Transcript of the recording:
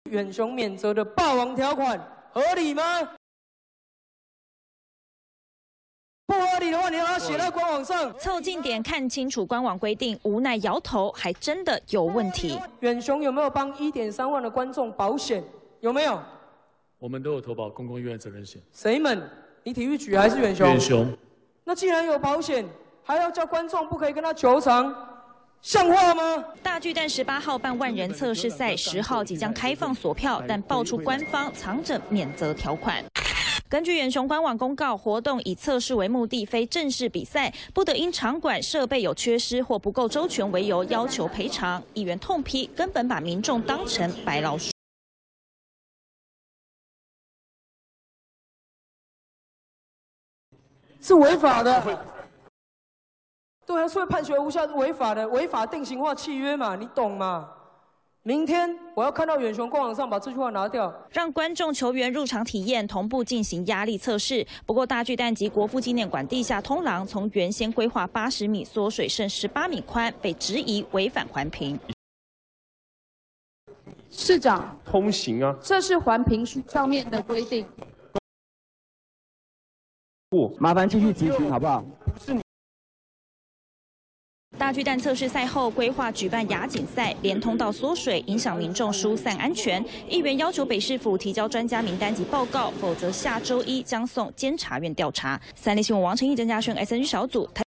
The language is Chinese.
远雄免责的霸王条款合理吗？不合理的话，你要把它写在官网上。 凑近点看清楚官网规定，无奈摇头，还真的有问题。 远雄有没有帮1.3万的观众保险？有没有？ 我们都有投保公共意外责任险。 谁们？你体育局还是远雄？ 远雄。 那既然有保险，还要叫观众不可以跟他求偿？ 像话吗？ 大巨蛋18号办万人测试赛，10号即将开放锁票，但爆出官方藏着免责条款。根据远雄官网公告，活动以测试为目的，非正式比赛，不得因场馆设备有缺失或不够周全为由要求赔偿。议员痛批，根本把民众当成白老鼠， 是违法的。 对啊，所以判决无效是违法的，违法定型化契约嘛，你懂吗？明天我要看到远雄官网上把这句话拿掉， 让观众球员入场体验同步进行压力测试。不过大巨蛋及国父纪念馆地下通廊从原先规划80米缩水剩18米宽，被质疑违反环评。 市长， 通行啊， 这是环评书上面的规定。 不， 麻烦继续执行好不好？ 不是你。 大巨蛋测试赛后规划举办亚锦赛，连通道缩水，影响民众疏散安全。议员要求北市府提交专家名单及报告，否则下周1将送监察院调查。三立新闻王成义、郑嘉轩 SNG 小组。